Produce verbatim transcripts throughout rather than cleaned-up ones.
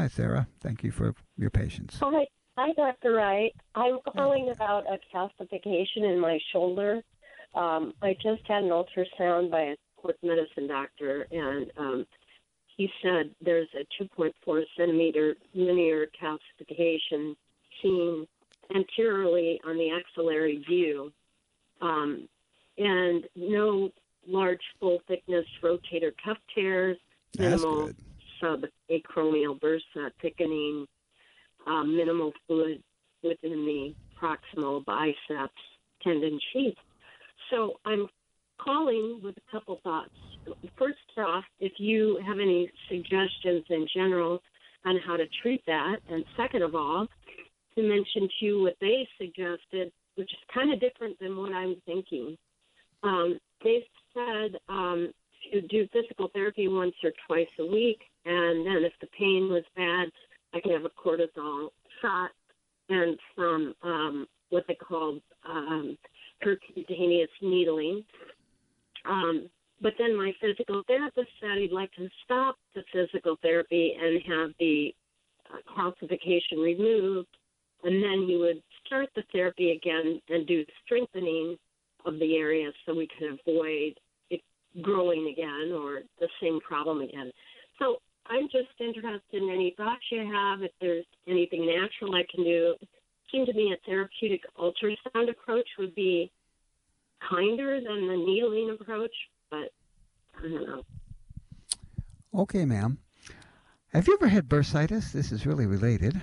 Hi, Sarah. Thank you for your patience. Hi, hi, Doctor Wright. I'm calling about a calcification in my shoulder. Um, I just had an ultrasound by a sports medicine doctor, and um, he said there's a two point four centimeter linear calcification seen anteriorly on the axillary view, um, and no large full-thickness rotator cuff tears, That's minimal good. subacromial bursa thickening, um, minimal fluid within the proximal biceps tendon sheath. So I'm calling with a couple thoughts. First off, if you have any suggestions in general on how to treat that, and second of all, to mention to you what they suggested, which is kind of different than what I'm thinking. Um, they said um, to do physical therapy once or twice a week, and then if the pain was bad, I could have a cortisol shot and some um, what they call um, percutaneous needling. Um, but then my physical therapist said he'd like to stop the physical therapy and have the uh, calcification removed, and then he would start the therapy again and do strengthening of the area so we can avoid it growing again or the same problem again. So I'm just interested in any thoughts you have, if there's anything natural I can do. It seemed to me a therapeutic ultrasound approach would be kinder than the needling approach, but I don't know. Okay, ma'am. Have you ever had bursitis? This is really related.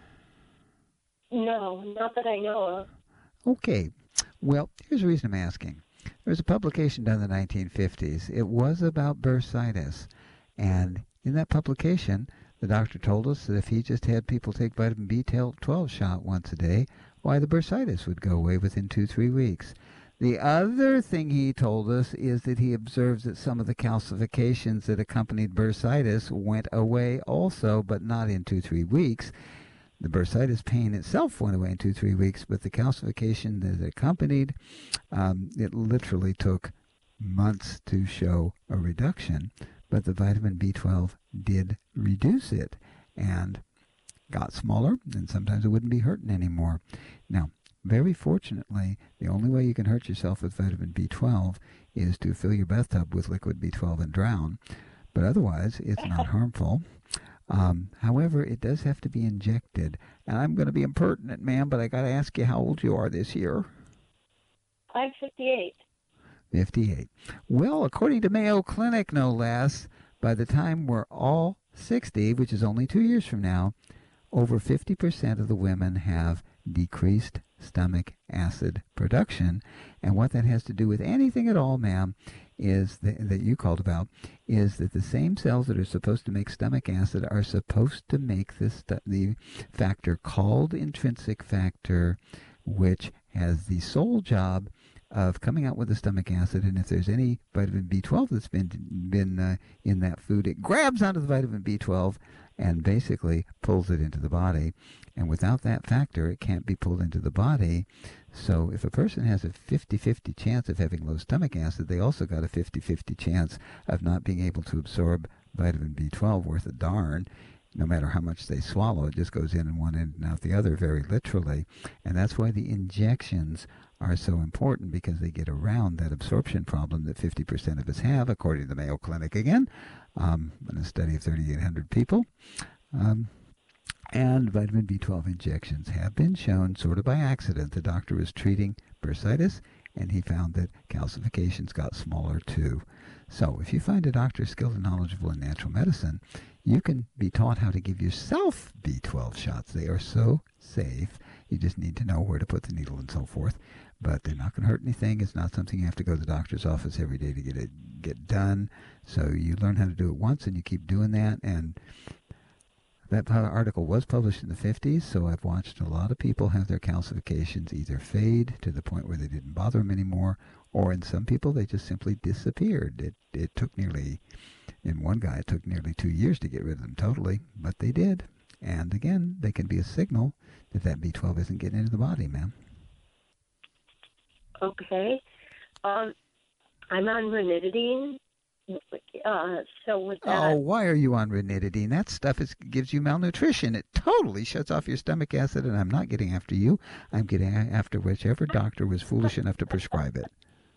No, not that I know of. Okay. Well, here's the reason I'm asking. There was a publication done in the nineteen fifties. It was about bursitis. And in that publication, the doctor told us that if he just had people take vitamin B twelve shot once a day, why, the bursitis would go away within two, three weeks. The other thing he told us is that he observes that some of the calcifications that accompanied bursitis went away also, but not in two, three weeks. The bursitis pain itself went away in two, three weeks, but the calcification that accompanied, um, it literally took months to show a reduction. But the vitamin B twelve did reduce it and got smaller, and sometimes it wouldn't be hurting anymore. Now, very fortunately, the only way you can hurt yourself with vitamin B twelve is to fill your bathtub with liquid B twelve and drown. But otherwise, it's not harmful. Um, however, it does have to be injected. And I'm going to be impertinent, ma'am, but I got to ask you how old you are this year. I'm fifty-eight. fifty-eight. Well, according to Mayo Clinic, no less, by the time we're all sixty, which is only two years from now, over fifty percent of the women have decreased stomach acid production. And what that has to do with anything at all, ma'am, is that, that you called about, is that the same cells that are supposed to make stomach acid are supposed to make this the factor called intrinsic factor, which has the sole job of coming out with the stomach acid. And if there's any vitamin B twelve that's been been uh, in that food, it grabs onto the vitamin B twelve and basically pulls it into the body. And without that factor, it can't be pulled into the body. So if a person has a fifty-fifty chance of having low stomach acid, they also got a fifty-fifty chance of not being able to absorb vitamin B twelve worth a darn. No matter how much they swallow, it just goes in in one end and out the other, very literally. And that's why the injections are so important, because they get around that absorption problem that fifty percent of us have, according to the Mayo Clinic again, um, in a study of thirty-eight hundred people. Um, and vitamin B twelve injections have been shown, sort of by accident. The doctor was treating bursitis, and he found that calcifications got smaller too. So if you find a doctor skilled and knowledgeable in natural medicine, you can be taught how to give yourself B twelve shots. They are so safe. You just need to know where to put the needle and so forth. But they're not going to hurt anything. It's not something you have to go to the doctor's office every day to get it get done. So you learn how to do it once, and you keep doing that. And that article was published in the fifties, so I've watched a lot of people have their calcifications either fade to the point where they didn't bother them anymore, or in some people they just simply disappeared. It it took nearly, in one guy, it took nearly two years to get rid of them totally, but they did. And again, they can be a signal that that B twelve isn't getting into the body, ma'am. Okay. Um, I'm on ranitidine, Uh, so with Oh, that, why are you on ranitidine? That stuff is, gives you malnutrition. It totally shuts off your stomach acid, and I'm not getting after you. I'm getting after whichever doctor was foolish enough to prescribe it.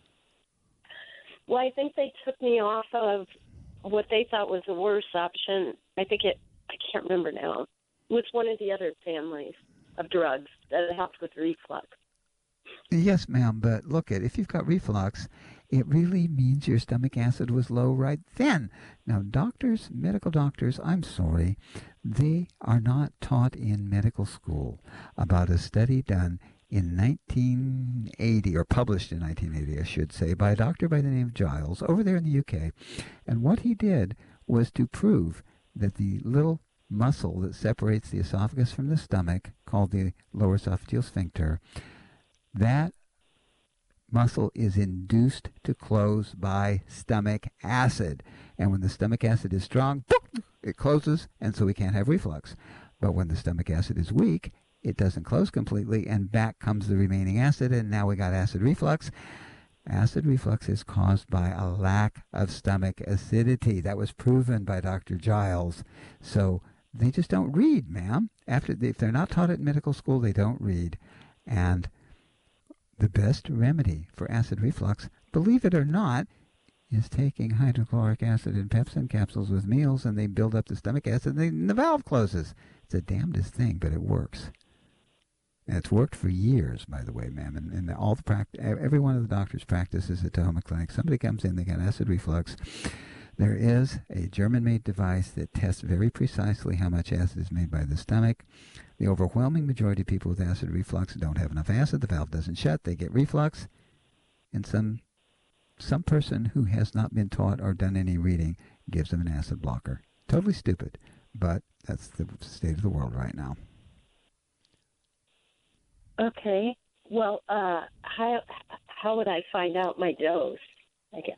well, I think they took me off of what they thought was the worst option. I think it, I can't remember now. It was one of the other families of drugs that helped with reflux. Yes, ma'am, but look at if you've got reflux, it really means your stomach acid was low right then. Now, doctors, medical doctors, I'm sorry, they are not taught in medical school about a study done in nineteen eighty, or published in nineteen eighty, I should say, by a doctor by the name of Giles over there in the U K. And what he did was to prove that the little muscle that separates the esophagus from the stomach, called the lower esophageal sphincter, that muscle is induced to close by stomach acid. And when the stomach acid is strong, boop, it closes, and so we can't have reflux. But when the stomach acid is weak, it doesn't close completely, and back comes the remaining acid, and now we got acid reflux. Acid reflux is caused by a lack of stomach acidity. That was proven by Doctor Giles. So they just don't read, ma'am. After, if they're not taught at medical school, they don't read. And the best remedy for acid reflux, believe it or not, is taking hydrochloric acid and pepsin capsules with meals, and they build up the stomach acid, and, they, and the valve closes. It's the damnedest thing, but it works. And it's worked for years, by the way, ma'am. And, and all the pract- every one of the doctors practices at Tahoma Clinic. Somebody comes in, they got acid reflux. There is a German-made device that tests very precisely how much acid is made by the stomach. The overwhelming majority of people with acid reflux don't have enough acid. The valve doesn't shut. They get reflux. And some some person who has not been taught or done any reading gives them an acid blocker. Totally stupid, but that's the state of the world right now. Okay. Well, uh, how how would I find out my dose? I guess.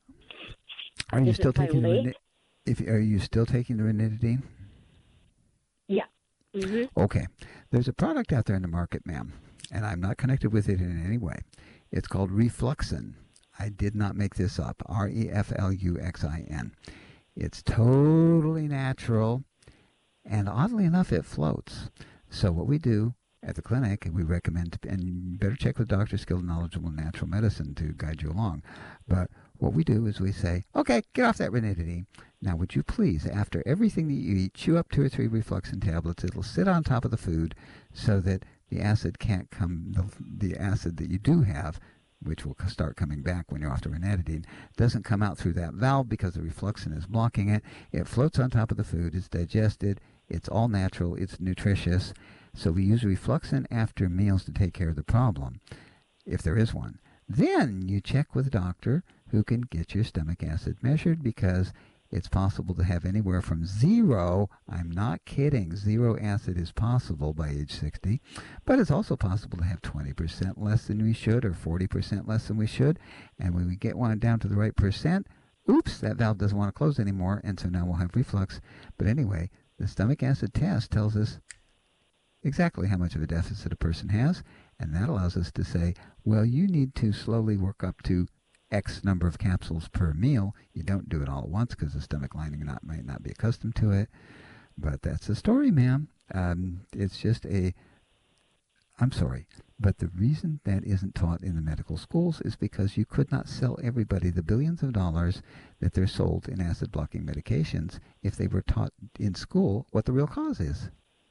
Are you Is still it my taking the weight? ranit- if are you still taking the ranitidine? Yeah. Mm-hmm. Okay. There's a product out there in the market, ma'am, and I'm not connected with it in any way. It's called Refluxin. I did not make this up. R E F L U X I N. It's totally natural, and oddly enough, it floats. So what we do at the clinic, we recommend, and you better check with Doctor Skilled and Knowledgeable in Natural Medicine to guide you along. But what we do is we say, okay, get off that ranitidine. Now, would you please, after everything that you eat, chew up two or three Refluxin tablets. It'll sit on top of the food so that the acid can't come, the, the acid that you do have, which will start coming back when you're off the ranitidine, doesn't come out through that valve because the Refluxin is blocking it. It floats on top of the food. It's digested. It's all natural. It's nutritious. So we use Refluxin after meals to take care of the problem, if there is one. Then you check with a doctor who can get your stomach acid measured, because it's possible to have anywhere from zero, I'm not kidding, zero acid is possible by age sixty, but it's also possible to have twenty percent less than we should, or forty percent less than we should. And when we get one down to the right percent, oops, that valve doesn't want to close anymore, and so now we'll have reflux. But anyway, the stomach acid test tells us exactly how much of a deficit a person has, and that allows us to say, well, you need to slowly work up to X number of capsules per meal. You don't do it all at once because the stomach lining not, might not be accustomed to it. But that's the story, ma'am. Um, it's just a, I'm sorry, but the reason that isn't taught in the medical schools is because you could not sell everybody the billions of dollars that they're sold in acid-blocking medications if they were taught in school what the real cause is.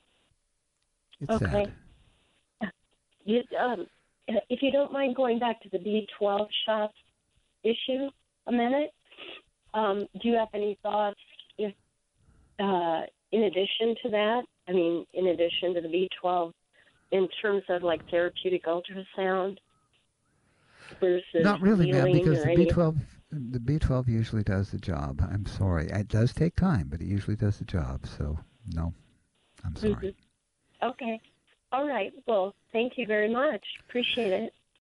It's Okay. sad. You, um, if you don't mind going back to the B twelve shots issue a minute, um, do you have any thoughts if, uh, in addition to that, I mean, in addition to the B twelve, in terms of like therapeutic ultrasound versus Not really, ma'am, healing because or the any? B twelve the B twelve usually does the job. I'm sorry. It does take time, but it usually does the job. So, no, I'm sorry. Mm-hmm. Okay. All right. Well, thank you very much. Appreciate it.